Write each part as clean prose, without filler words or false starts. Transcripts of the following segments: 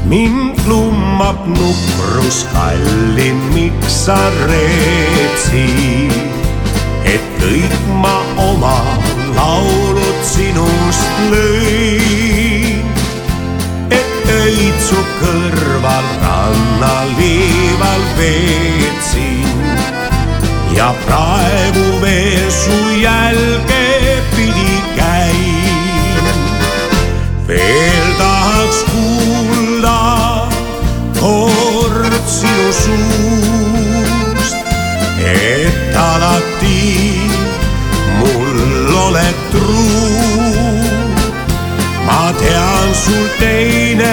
Mind lummab nukrus kallin, miks sa reetsid, et kõik ma oma laulud sinust lõin, et öid su kõrval rannaliival veetsin ja praegu veel su jälge pidi käin. Veel tahaks kuulda kord sinu suust, et alati mul oled truu. Ma tean, sul teine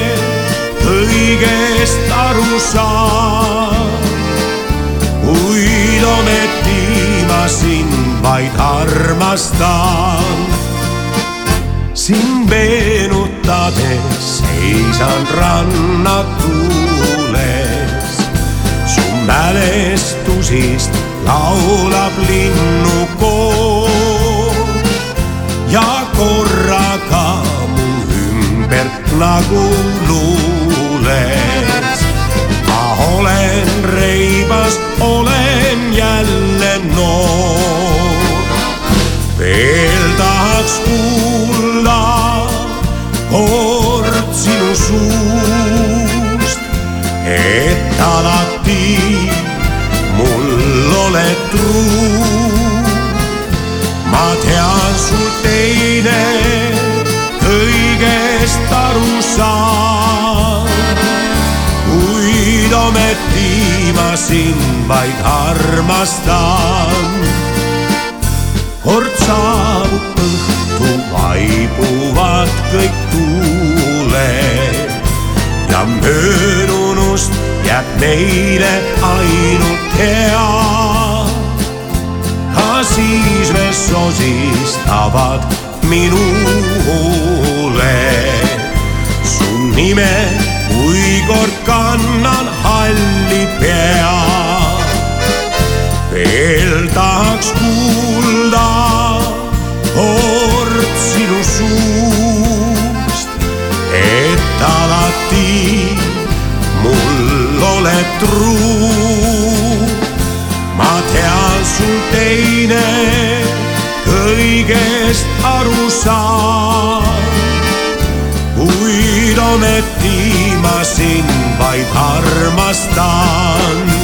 kõigest aru saab, kuid ometi ma sind vaid armastan. Sind meenutades seisan rannatuules, su mälestusist laulab linnukoor ja korraga mu ümbert nagu luules. Ma olen reibas, olen jälle noor. Veel tahaks kuulda kord sinu suust, et alati mul oled truu. Ma tean, sul teine kõigest aru saab, kuid ometi ma sind vaid armastan. Kord saabub õhtu, vaibuvad kõik tuuled ja möödunust jääb meile ainult hea. Ka siis veel sosistavad minu huuled su nime, kui kord kannan halli pea. Veel tahaks kuulda kord sinu suust, et alati mul oled truu. Ma tean, sul teine kõigest aru saab, kuid ometi ma sind vaid armastan.